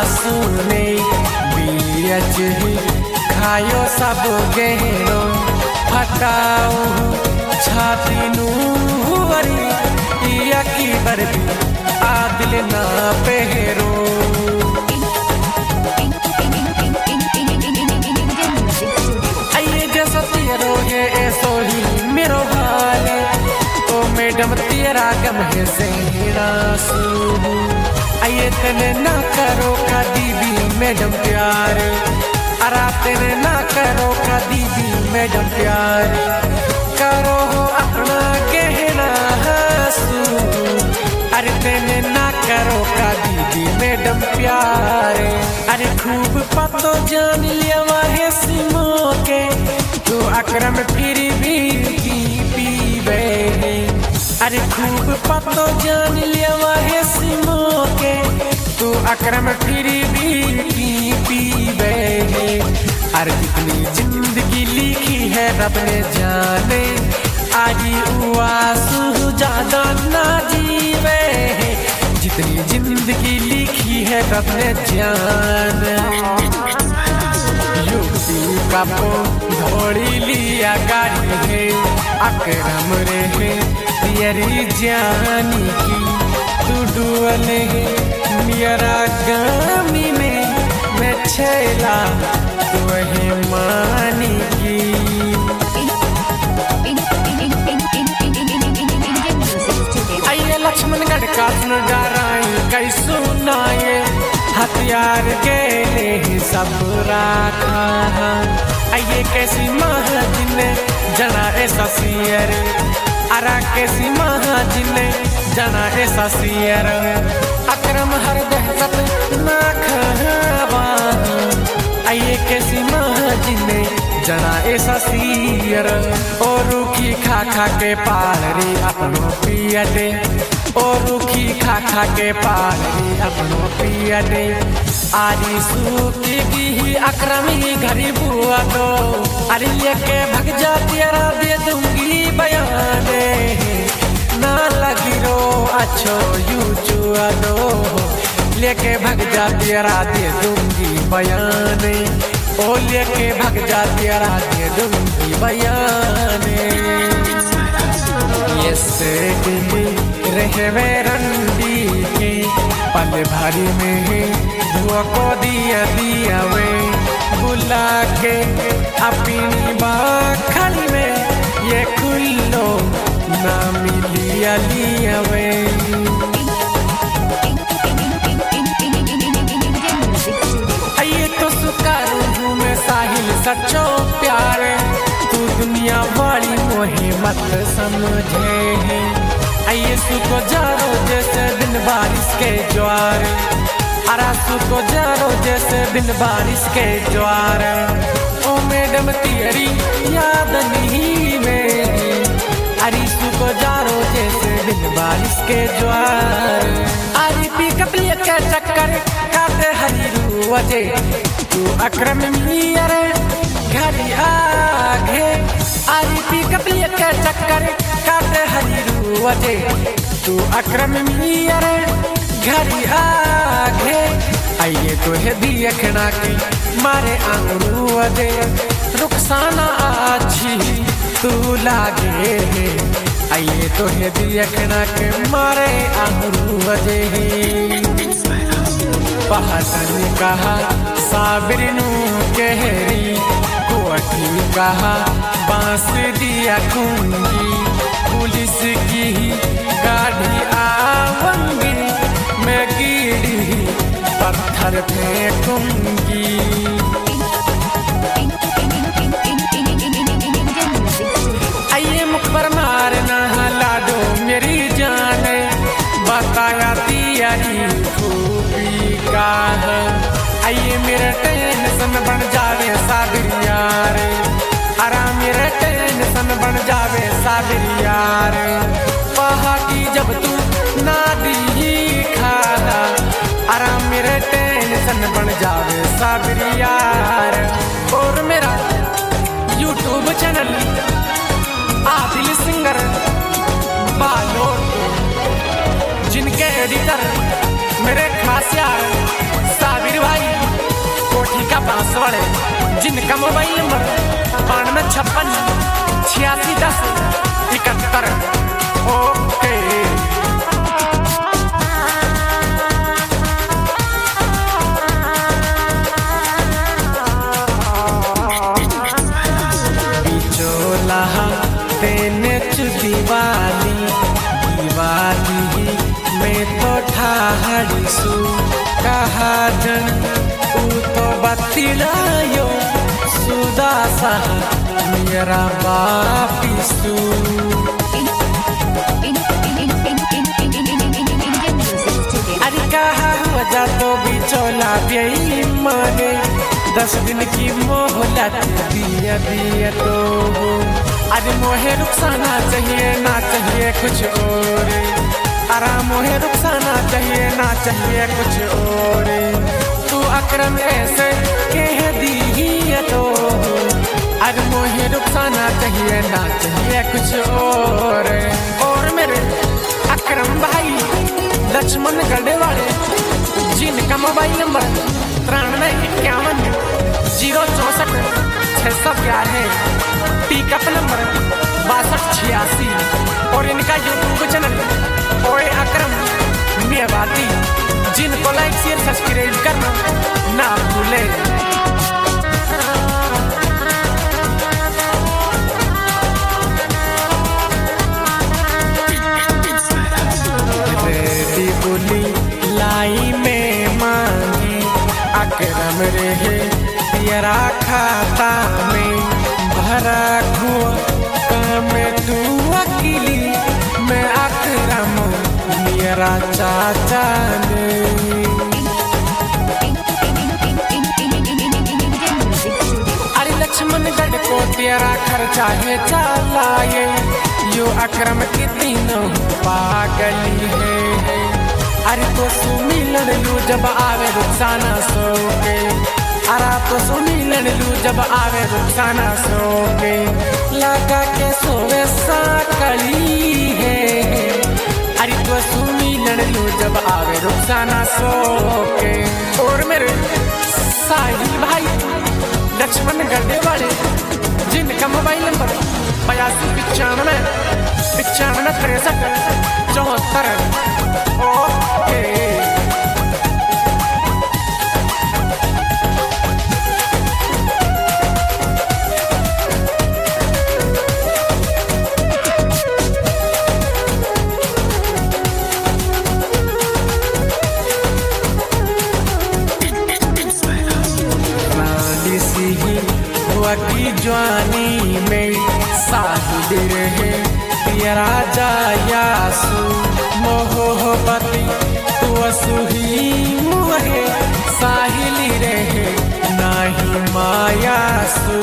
सुने बीच ही खायो सब गहरो हटाओ छाती नूरी या की बरबी आदिल ना पहरो आइए जैसा तेरो है ऐसो ही मेरो हाल ओ मैडम तेरा गम है सेना सुबह आइए तेने ना करो कभी भी मैडम प्यार अरा तेने ना करो कभी भी मैडम प्यार करो अपना गहना अरे तेने ना करो कभी भी मैडम प्यार अरे खूब पतो जान लिया है सिमो के तू अकरम फिर भी पीवे अरे खूब पतो जान लिया है सिमो के तू अकरम फिर भी पीवे अरे कितनी जिंदगी लिखी है रब ने जाने आजी उआसू ज्यादा ना जीवे जितनी जिंदगी लिखी है रब ने जाने युक्ति का पो धोड़ी लिया गाड़ी है अकरम रे तेरी जानी की तू डुअले मेरा गामी में मैं छेला तू है मानी की आइए लक्ष्मणगढ़ का सुन डराई कई सुनाए हथियार के सब राखा आइए कैसी महाजिन जना ऐसा सियर अरा कैसी महाजिन जना ऐसा सियर अकरम हर दहशत ना खावा आइए कैसी महाजिन जना ऐसा सियर और रूखी खा खा के पाल री अपनों पिया दे और रूखी खा खा के पाल री अपनों पिया दे आरी सूखी की अकरम ही घरी बुआ दो अरे लेके भग जा तेरा दे दूंगी बयान ना लगी रो अच्छो यू चुआ दो लेके भग जा तेरा दे दूंगी बयान ओ लेके भग जा तेरा दे दूंगी बयान ये से रहे वे रंडी के पल भारी में धुआ को दिया वे बुला के अपनी बाखल में ये खुल्लो ना मिलिया लिया वे आइए तो सुकारू में साहिल सच्चो प्यार तू दुनिया वाली मोहे मत समझे आइए सुको जारो जैसे दिन बारिश के ज्वार अरा सुको जारो जैसे दिन बारिश के ज्वार ओ मैडम तेरी याद नहीं मेरी अरे सुको जारो जैसे दिन बारिश के ज्वार अरे पिकअप लेके चक्कर काटे हरी वजे तू अकरम मियर घरी आगे अरे पिकअप लेके चक्कर काटे हरी वजे तू अकरम मियर घरी आगे आइए तो है देखना की मारे आंगरू वजे रुखसाना अच्छी तू लागे आइए तो है देखना के मारे आंगरू वजे पहचान कहा साबिर नू कहरी कोठी कहा बांस दिया खूंगी पुलिस की गाड़ी आऊंगी मैं गिरी पत्थर फेंकूंगी आइए मुख पर मारना हला दो मेरी जान बताया तियारी खूबी का है आइए मेरे टेंशन बन जावे साबिर यार आराम मेरे टेंशन बन जावे साबिर यार पहाड़ी जब तू ना दी खाना आराम मेरे टेंशन बन जावे साबिर यार और मेरा YouTube चैनल आदिल सिंगर बालोर जिनके एडिटर मेरे खास यार साबिर जिनका मोबाइल नंबर 9256861071। ओके बिचोला तेने दिवाली में तो ठाहरी सु कहा जन तो बतिलायो सुदासा मेरा बापिसु। अरे कहा हुआ जा तो बिचौला यही माने 10 दिन की मोहलत दिया दिया तो अरे मोहे रुखसाना चाहिए ना चाहिए कुछ और। आराम मोहे रुखसाना चाहिए ना चाहिए कुछ और। तू अकरम ऐसे कह दी तो अरे मोहे रुखसाना चाहिए ना चाहिए कुछ और मेरे अकरम भाई लक्ष्मण गढ़े वाले जिनका मोबाइल नंबर 9351 पिकअप नंबर 6286 और इनका यूट्यूब चैनल ओए अकरम मेवाती, जिनको लाइक शेयर सब्सक्राइब करना ना भूले। रेडी बोली लाई में मांगी अकरम रहे तेरा खाता में भरा में तू अकेली मैं अकरम मेरा चाचा ने। अरे लक्ष्मण गढ़ को तेरा खर्चा है चलाए यो अकरम की तीनों पागली है। अरे तो सुमिलन लू जब आवे रुखसाना सो के अरा तो सुमिलन लू जब आवे रुखसाना सो के लगा के सोवे साकली है। अरे तो सुमिलन लू जब आवे रुखसाना सो के और मेरे साहिल भाई लक्ष्मण गढ़े वाले जिनका मोबाइल नंबर 8295956374। ओके की जवानी में साहिल रहे तेरा जायासु मोहबती तू सुही मुहे साहिल रहे नाही मायासु।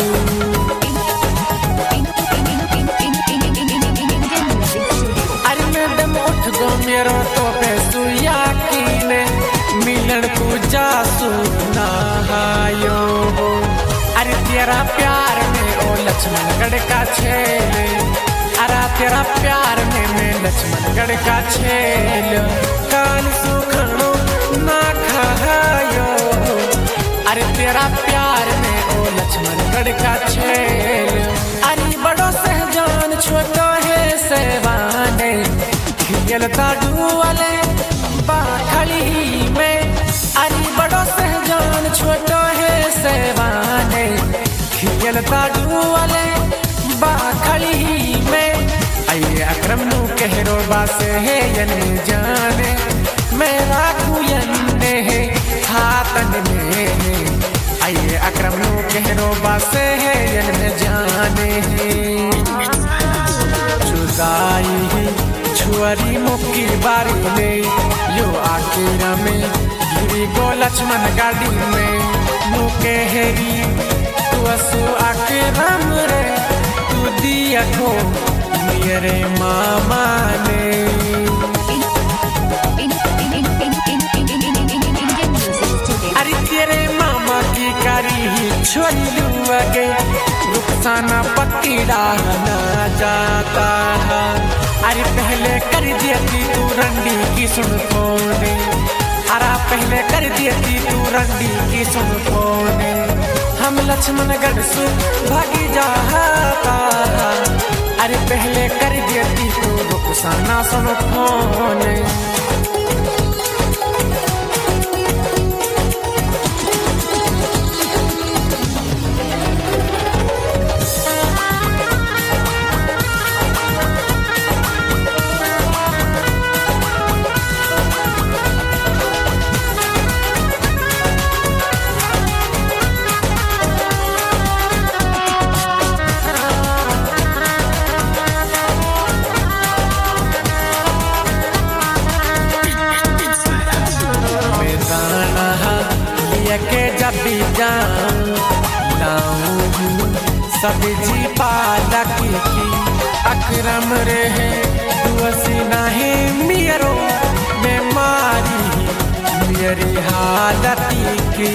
अरे मैडम उठ गो मेरो तो पैसु याकीने मिलन पूजा सुनायो। अरे तेरा प्यार में ओ लक्ष्मण गढ़ का छेल अरे तेरा प्यार में मैं लक्ष्मण गढ़ का छेल कान सुखनो ना खायो। अरे तेरा प्यार में ओ लक्ष्मण गढ़ का छेल अरे बड़ो सहजान छोटो है सेवाने खिलता डुअले बाखली में। अरे बड़ो सहजान छोटो है सेवाने खिलता डुअले बाखली में। आइए अकरम नू कहरो बासे है यन जाने मेरा कुयन्ने है हाथन में। आइए अकरम नू कहरो बासे है यन जाने जुदाई छुअरी मुक्की बारी में यो आखिर में गिरी गो लक्ष्मण गाड़ी में मुके हेरी तू असु अकरम रे तू दिया को मेरे मामा ने। अरे तेरे मामा की करी छोरी लुआगे रुखसाना पकड़ा ना जाता है। अरे पहले कर दिया थी तू रंडी की सुन फोने। अरे पहले कर दिया थी तू रंडी की सुन फोने। हम लक्ष्मणगढ़ से भागी जाता। अरे पहले कर देती तो रुखसाना सुनो फोन। के जब भी जाऊं लाऊं सब्जी पालक की अकरम रहे दुआसी नहीं मियरो मैं मारी मेरी हालत की।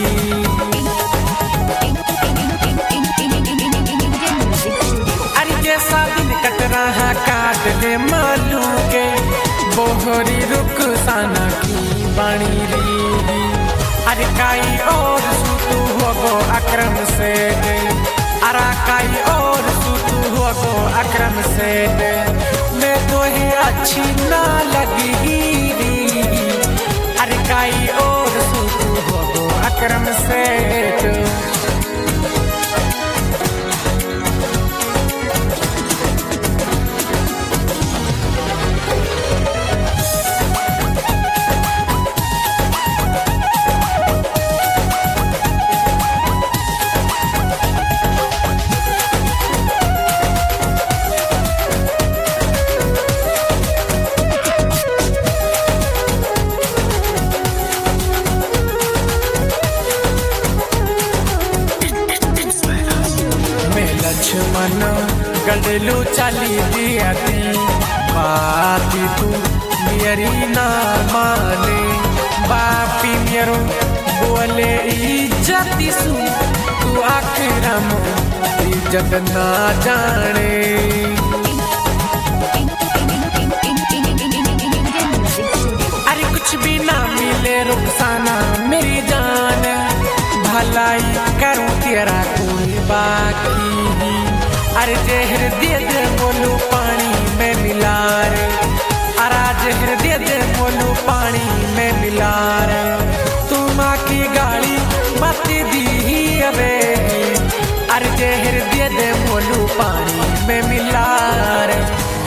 अरे जैसा दिन कट रहा काट दे मालू के बोहरी रुखसाना की बनी रही। अरे काई और सुतू हो गो अक्रम से दे। अरा काई और सुतू हो गो अक्रम से दे। मैं तो ही अच्छी ना लगी। अरे काई और सुतू हो गो अक्रम से दे। लक्ष्मण गढ़लू चली दिया थी बाती तू मेरी ना माने। बापी मेरो बोले इज्जती सु तू आखिरम इज्जत ना जाने। अरे कुछ भी ना मिले रुखसाना मेरी जान भलाई करूं तेरा कोई बाकी। अरे जहर दे दे बोलू पानी में मिला रे। अरा जहर दे दे बोलू पानी में मिला रे। तू माँ की गाड़ी मत दी अबे। अरे जहर दे दे बोलू पानी में मिला रे।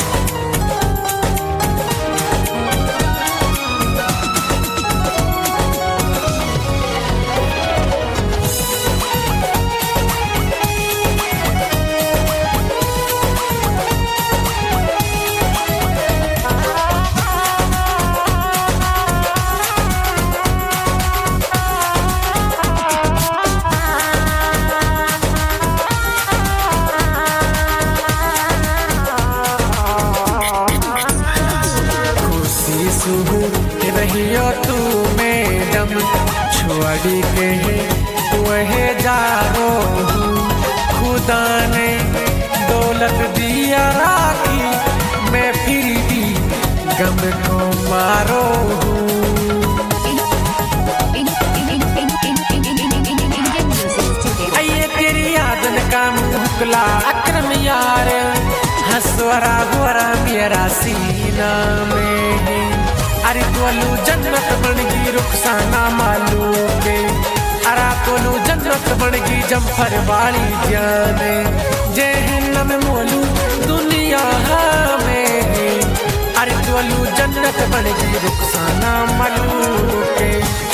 रहियो तू मैडम छोड़ी के तू है जारो। खुदा ने दौलत दिया राखी मैं फिर भी गम को मारो। आइए तेरी यादन का मुकला अक्रम यार हंसवरा हुआ मेरा सीना में। अरे तोलू जन्नत बनगी रुखसाना मालू के। अरा तोलू जन्नत बनगी जम्फर वाली जाने। जहन्नम मोलू दुनिया में। अरे तोलू जन्नत बनगी रुखसाना मालू के।